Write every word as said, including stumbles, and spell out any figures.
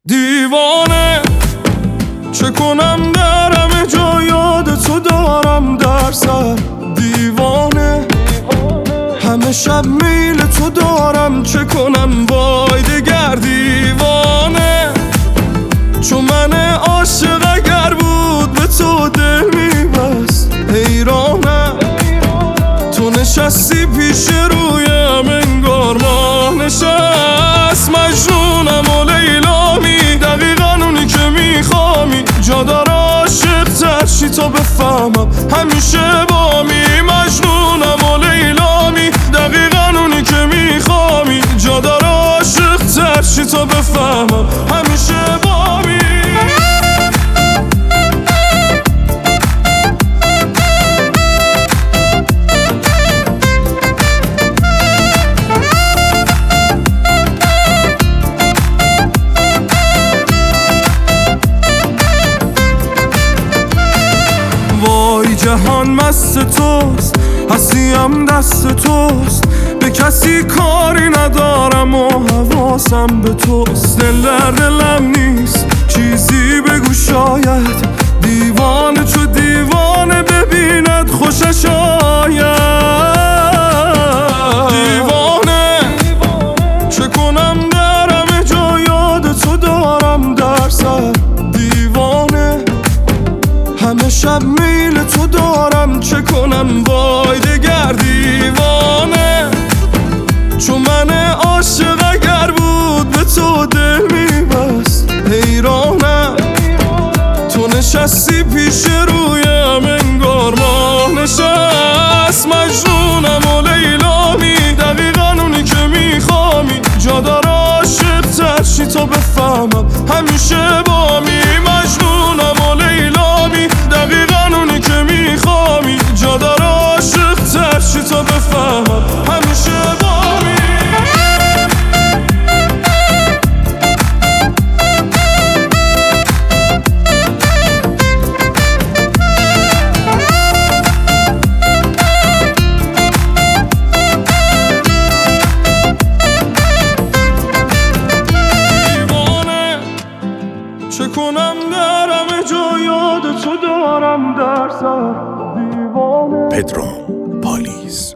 دیوانه چه کنم در همه جا یاد تو دارم در سر. دیوانه همه شب میل تو دارم چه کنم وای دگر. دیوانه چون من عاشق اگر بود به تو دل میبست. حیرانم تو نشستی پیش رویم انگار ماه نشست. مجنونم و لیلامی دقیقا اونی که میخوامی. جا داره عاشق تر شی تا بفهمم همیشه بامی. مجنونم و لیلامی دقیقا اونی که میخوامی. جا داره عاشق تر شی تا بفهمم همیشه بامی. وای جهان مست توست هستیم دست توست. به کسی کاری ندارم و حواسم به توست. دل در دلم نیست چیزی بگو شاید. دیوانه چو دیوانه ببیند خوشش آید. دیوانه چه کنم در همه جا یاد تو دارم در سر. دیوانه همه شب میل تو دارم چه کنم وای دگر. دیوانه چون من عاشق اگر بود به تو دل میبست. حیرانم تو نشستی پیش رویم انگار ماه نشست. مجنونم و لیلامی دقیقا اونی که میخوامی. جا داره عاشق تر شی تا بفهمم همیشه بامی. مجنونم و لیلامی دقیقا اونی که میخوامی. جا داره عاشق تر شی تا بفهمم همیشه بامی. چه کنم در همه جا یاد تو دارم در سر. دیوانه پدرام پالیز